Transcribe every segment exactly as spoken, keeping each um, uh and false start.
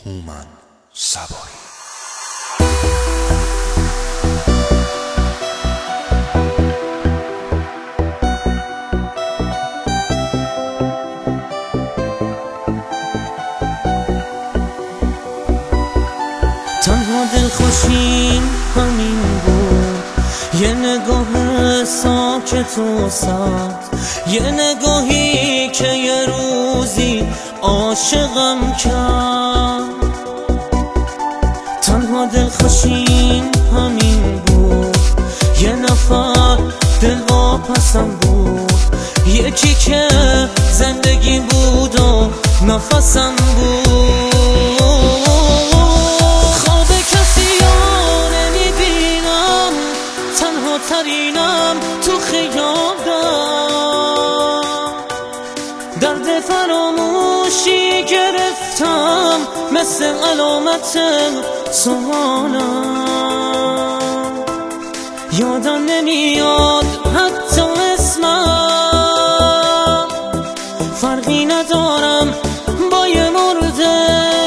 هومن صبایی. تنها دلخوشیم همین بود، یه نگاه ساکت و سرد، یه نگاهی که یه روزی عاشقم کرد. تنها دلخوشیم همین بود، یه نفر دلواپسم بود، یکی که زندگی بود و نفسم بود. ترینم تو خیابم، درد فراموشی گرفتم مثل علامت سوالم. یادم نمیاد حتی اسمم، فرقی ندارم با یه مرده،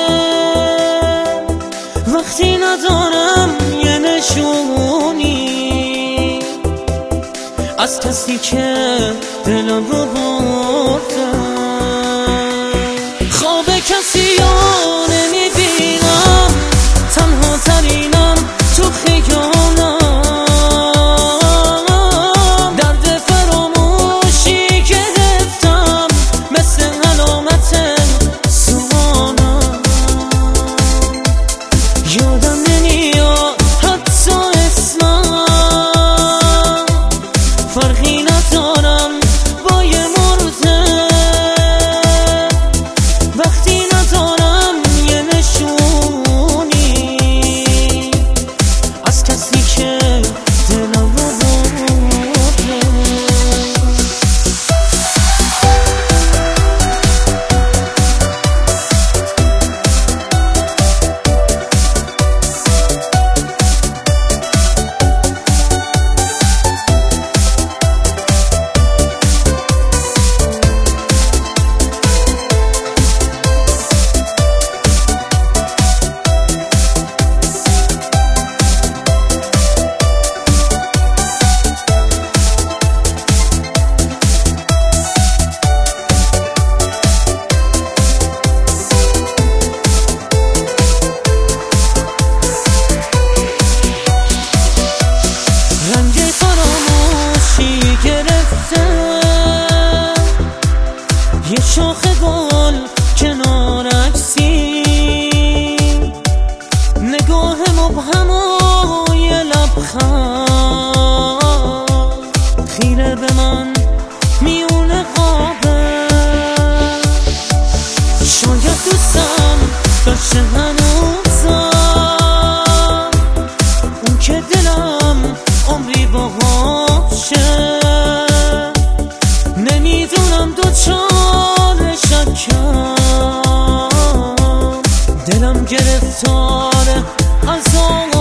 وقتی ندارم یه نشونی از کسی که دلم رو برده. خواب کسی رو نمیبینم، تنها ترینم تو خیالم، درد فراموشی گرفتم مثل علامت سوالم. یادم نمیاد حتی اسمم، فرقی ندارم با یه مرده، وقتی ندارم یه نشونی از کسی که دلم رو برده. یه شاخ گل کنار عکسی، نگاه مبهم و یه لبخند، خیره به من میونه قابه. شاید دوستم داشته هنوزم، اون که دلم عمری باهاشه. نمیدونم دوچار شکم، دلم گرفتار عذاب